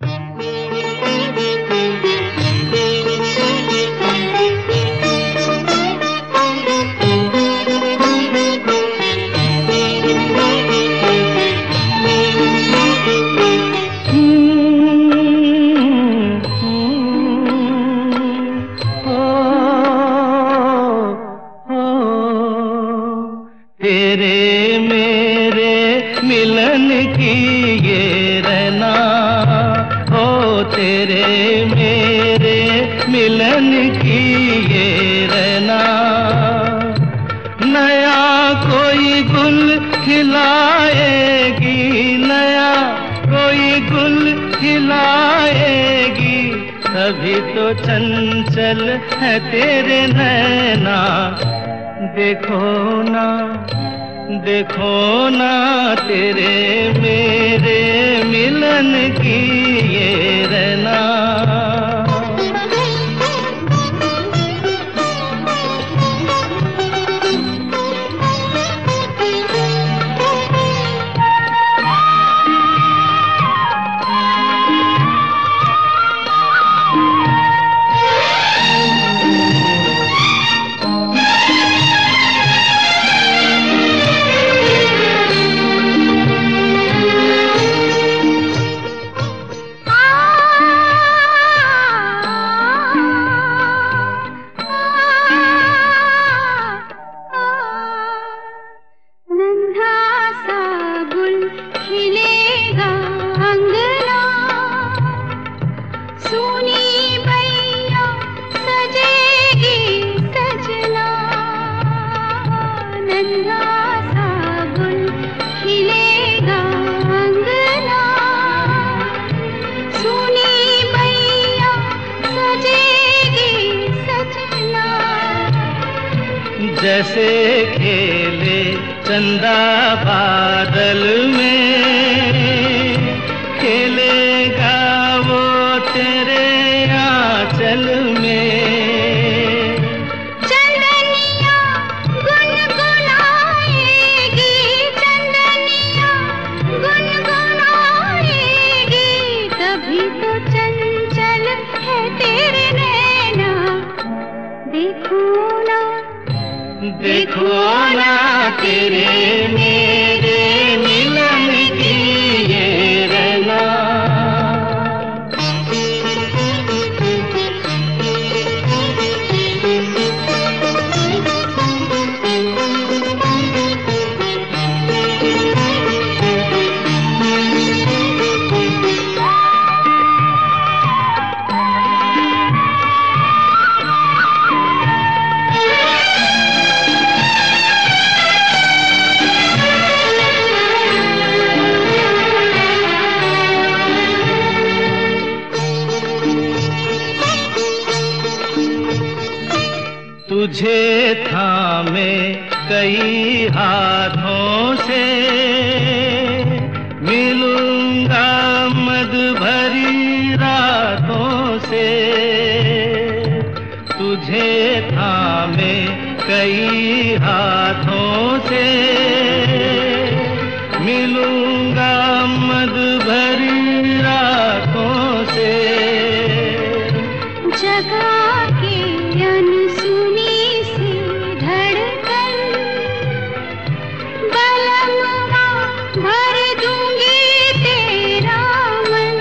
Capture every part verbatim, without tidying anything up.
तेरे मेरे मिलन की ये रहना, ओ तेरे मेरे मिलन की ये रहना। नया कोई गुल खिलाएगी, नया कोई गुल खिलाएगी, तभी तो चंचल है तेरे नैना। देखो ना देखो ना तेरे मेरे मिलन की ये रहना। जैसे खेले चंदा बादल में, खेलेगा वो तेरे आंचल में। चंदनिया गुनगुनाएगी, चंदनिया गुनगुनाएगी, तभी तो चंचल है तेरे नैना। देखो ना देखो ना तेरे मेरे मिलन की ये रहना। तुझे थामे कई हाथों से, मिलूंगा मद भरी रातों से। तुझे थामे कई हाथों से, मिलूंगा मद भरी रातों से। जगा के अनसुनी भर दूंगी तेरा मन।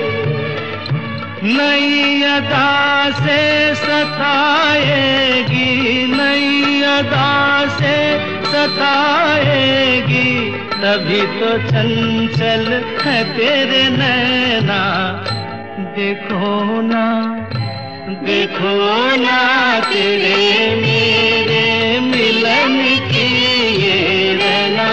नई अदा से सताएगी, नई अदा से सताएगी, तभी तो चंचल है तेरे नैना। देखो ना देखो ना तेरे मेरे मिलन की ये रहना।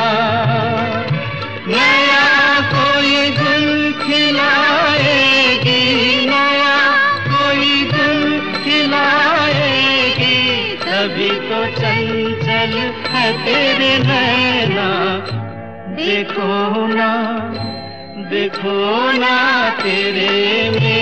नया कोई गुल खिलाएगी, नया कोई गुल खिलाएगी, तभी तो चंचल है तेरे नैना। देखो ना देखो ना तेरे